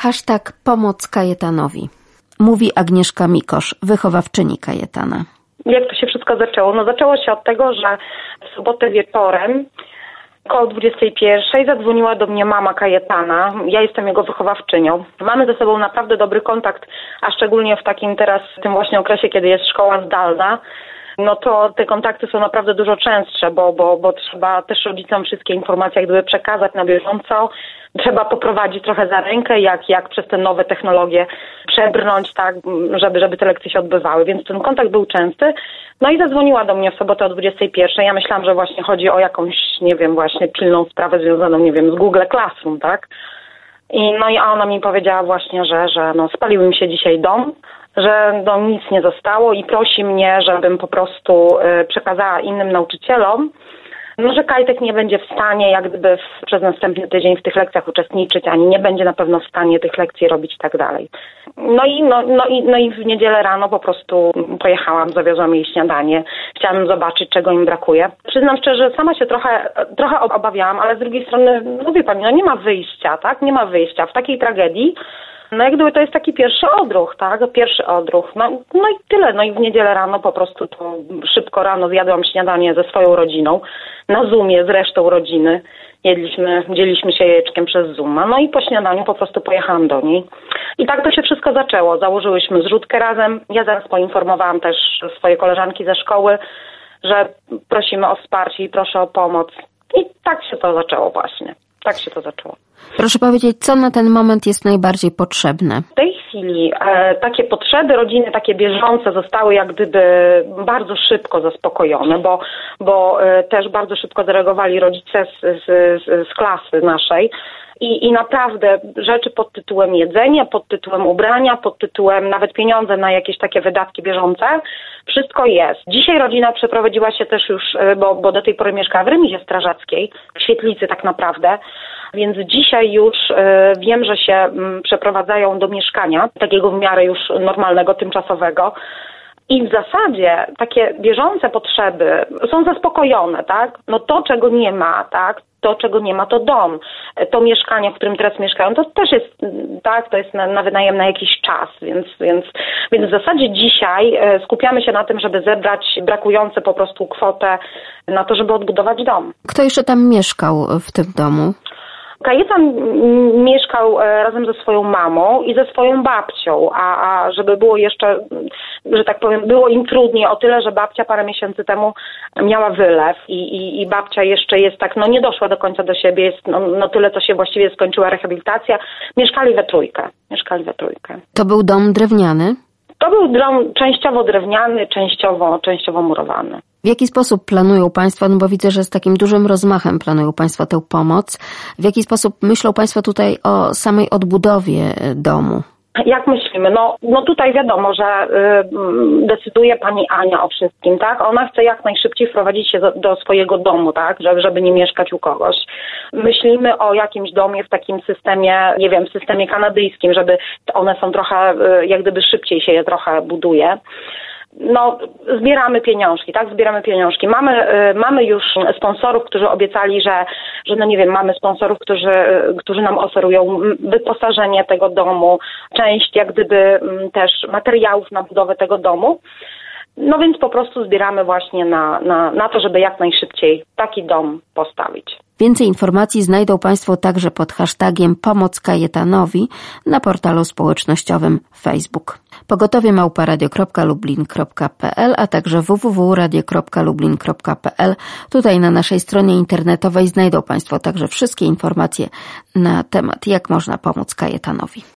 Hashtag Pomoc Kajetanowi. Mówi Agnieszka Mikosz, wychowawczyni Kajetana. Jak to się wszystko zaczęło? No zaczęło się od tego, że w sobotę wieczorem około 21 zadzwoniła do mnie mama Kajetana. Ja jestem jego wychowawczynią. Mamy ze sobą naprawdę dobry kontakt, a szczególnie w takim teraz, w tym właśnie okresie, kiedy jest szkoła zdalna, no to te kontakty są naprawdę dużo częstsze, bo trzeba też rodzicom wszystkie informacje jak gdyby przekazać na bieżąco. Trzeba poprowadzić trochę za rękę, jak przez te nowe technologie przebrnąć, tak, żeby te lekcje się odbywały. Więc ten kontakt był częsty. No i zadzwoniła do mnie w sobotę o 21. Ja myślałam, że właśnie chodzi o jakąś, nie wiem, właśnie pilną sprawę związaną, nie wiem, z Google Classroom, tak? A ona mi powiedziała właśnie, że spalił im się dzisiaj dom, że nic nie zostało i prosi mnie, żebym po prostu przekazała innym nauczycielom, że Kajtek nie będzie w stanie jak gdyby przez następny tydzień w tych lekcjach uczestniczyć, ani nie będzie na pewno w stanie tych lekcji robić i tak dalej. No i w niedzielę rano po prostu pojechałam, zawiozłam jej śniadanie. Chciałam zobaczyć, czego im brakuje. Przyznam szczerze, sama się trochę obawiałam, ale z drugiej strony, wie pani, nie ma wyjścia, tak? Nie ma wyjścia. W takiej tragedii jak gdyby to jest taki pierwszy odruch, tak? Pierwszy odruch. No i tyle. No i w niedzielę rano po prostu to szybko rano zjadłam śniadanie ze swoją rodziną. Na Zoomie z resztą rodziny. Dzieliliśmy się jajeczkiem przez Zooma. No i po śniadaniu po prostu pojechałam do niej. I tak to się wszystko zaczęło. Założyłyśmy zrzutkę razem. Ja zaraz poinformowałam też swoje koleżanki ze szkoły, że prosimy o wsparcie i proszę o pomoc. I tak się to zaczęło właśnie. Tak się to zaczęło. Proszę powiedzieć, co na ten moment jest najbardziej potrzebne? W tej chwili takie potrzeby rodziny, takie bieżące zostały jak gdyby bardzo szybko zaspokojone, bo też bardzo szybko zareagowali rodzice z klasy naszej. I naprawdę rzeczy pod tytułem jedzenia, pod tytułem ubrania, pod tytułem nawet pieniądze na jakieś takie wydatki bieżące, wszystko jest. Dzisiaj rodzina przeprowadziła się też już, bo do tej pory mieszkała w remizie strażackiej, w Świetlicy tak naprawdę, więc dzisiaj już wiem, że się przeprowadzają do mieszkania, takiego w miarę już normalnego, tymczasowego. I w zasadzie takie bieżące potrzeby są zaspokojone, tak? No to, czego nie ma, tak? To, czego nie ma, to dom. To mieszkanie, w którym teraz mieszkają, to też jest, tak? To jest na wynajem na jakiś czas, więc w zasadzie dzisiaj skupiamy się na tym, żeby zebrać brakujące po prostu kwotę na to, żeby odbudować dom. Kto jeszcze tam mieszkał w tym domu? Kajetan mieszkał razem ze swoją mamą i ze swoją babcią, a żeby było jeszcze, że tak powiem, było im trudniej o tyle, że babcia parę miesięcy temu miała wylew i babcia jeszcze jest tak, nie doszła do końca do siebie, jest tyle, co się właściwie skończyła rehabilitacja. Mieszkali we trójkę. To był dom drewniany? To był dom częściowo drewniany, częściowo murowany. W jaki sposób planują Państwo, bo widzę, że z takim dużym rozmachem planują Państwo tę pomoc, w jaki sposób myślą Państwo tutaj o samej odbudowie domu? Jak myślimy? No tutaj wiadomo, że decyduje pani Ania o wszystkim, tak? Ona chce jak najszybciej wprowadzić się do swojego domu, tak? Żeby nie mieszkać u kogoś. Myślimy o jakimś domie w takim systemie, nie wiem, w systemie kanadyjskim, żeby one są trochę, jak gdyby szybciej się je trochę buduje. Zbieramy pieniążki, tak? Zbieramy. Mamy już sponsorów, którzy obiecali, że mamy sponsorów, którzy nam oferują wyposażenie tego domu, część jak gdyby też materiałów na budowę tego domu. Więc po prostu zbieramy właśnie na to, żeby jak najszybciej taki dom postawić. Więcej informacji znajdą Państwo także pod hashtagiem Pomoc Kajetanowi na portalu społecznościowym Facebook. pogotowie@radio.lublin.pl, a także www.radio.lublin.pl. Tutaj na naszej stronie internetowej znajdą Państwo także wszystkie informacje na temat, jak można pomóc Kajetanowi.